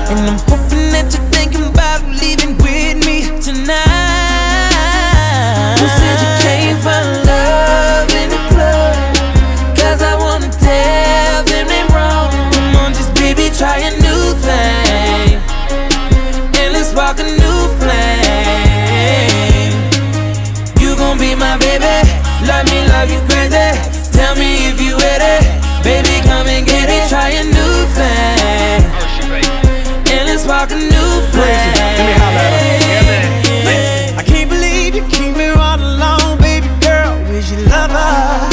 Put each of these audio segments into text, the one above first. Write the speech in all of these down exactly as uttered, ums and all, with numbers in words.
And I'm hoping that you're thinking about leaving with me tonight. Who said you can't find love in the club? Cause I wanna tell them they wrong. Come on, just baby, try a new thing, and let's spark a new flame. You gon' be my baby, love me, love you crazy. Tell me if you with it, baby, come and get it. Try a new thing, and let's spark a new flame. Let me holler at her. Yeah, man. I can't believe you keep me all alone, baby girl. Where's your lover?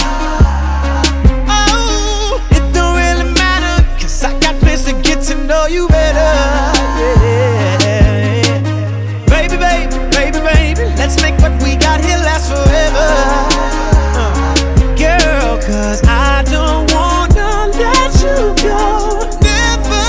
Oh, it don't really matter, cause I got plans to get to know you better. Yeah. Baby, baby, baby, baby, let's make what we got here last forever. Uh, girl, cause I don't wanna let you go. Never.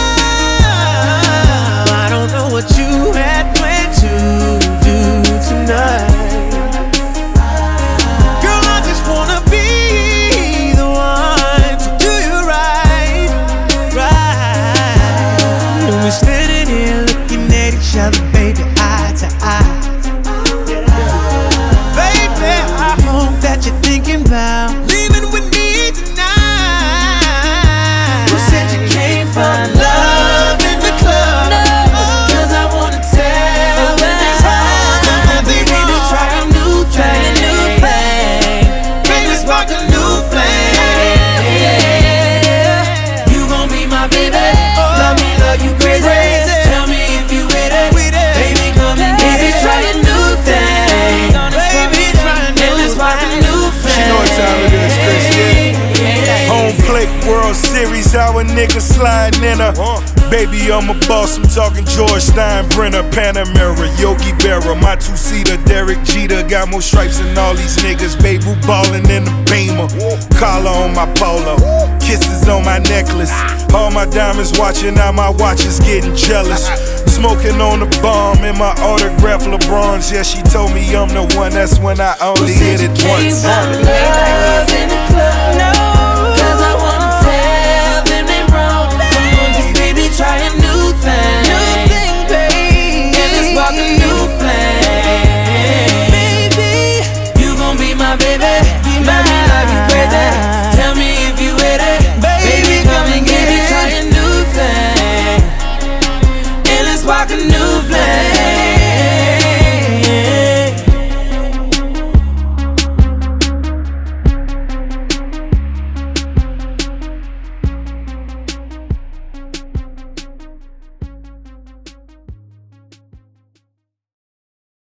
I don't know what you had planned to do tonight. Girl, I just wanna be the one to do you right, right. And we're standing here looking at each other, baby, eye to eye. Baby, I hope that you're thinking about leaving with me tonight. Who said you can't find love in the club? Cause I wanna tell them it's hard. Baby, try a new thing, baby, spark a new flame. You gon' be my baby, love me, love you crazy. Tell me if you with it, baby, come and get it. Try a new thing, baby, try a new flame. She know what time it is, Chris, yeah. Home plate, World Series, how a nigga sliding in her. Baby, I'm a boss, I'm talking George Steinbrenner, Panamera, Yogi Berra, my two-seater, Derek Jeter. Got more stripes than all these niggas, babe, who ballin' in the Beamer. Collar on my polo, kisses on my necklace. All my diamonds watching, now my watch is getting jealous. Smoking on the bomb in my autograph LeBrons. Yeah, she told me I'm the one, that's when I only hit it once. Love in the club.